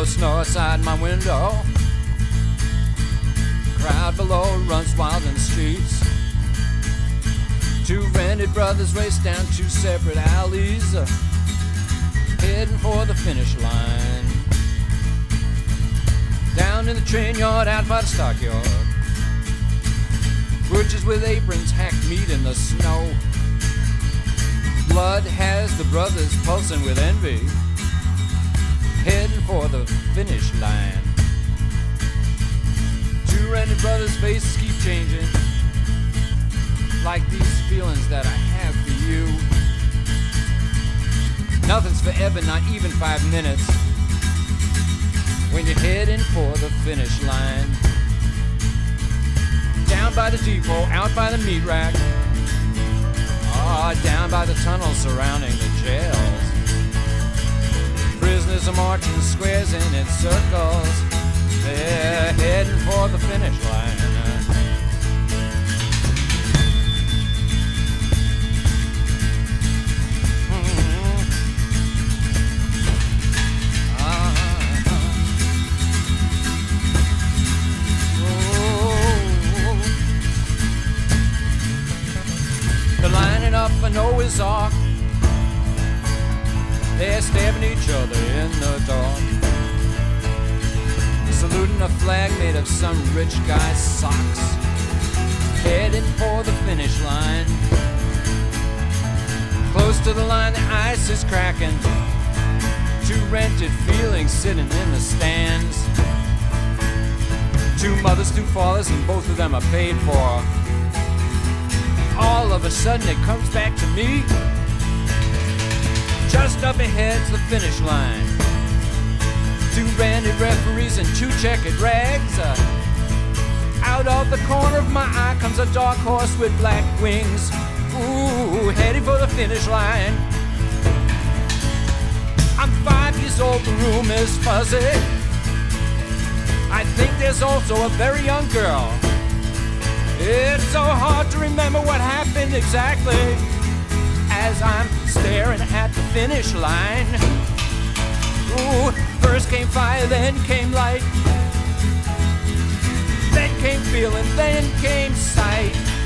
snow outside my window. Crowd below runs wild in the streets. Two rented brothers race down two separate alleys, heading for the finish line. Down in the train yard, out by the stockyard, butchers with aprons hack meat in the snow. Blood has the brothers pulsing with envy, heading for the finish line. Two rented brothers' faces keep changing, like these feelings that I have for you. Nothing's forever, not even 5 minutes, when you're heading for the finish line. Down by the depot, out by the meat rack, down by the tunnels surrounding the jails. Prisoners are marching squares and in circles, they're heading for the finish line. They're lining up for Noah's Ark. They're stabbing each other in the dark, saluting a flag made of some rich guy's socks, heading for the finish line. Close to the line, the ice is cracking. Two rented feelings sitting in the stands. Two mothers, two fathers, and both of them are paid for. All of a sudden it comes back to me. Just up ahead's the finish line. Two rented referees in two checkered rags. Out of the corner of my eye comes a dark horse with black wings. Ooh, heading for the finish line. I'm 5 years old, the room is fuzzy. I think there's also a very young girl. It's so hard to remember what happened exactly as I'm staring at the finish line. Ooh, first came fire, then came light, then came feeling, then came sight.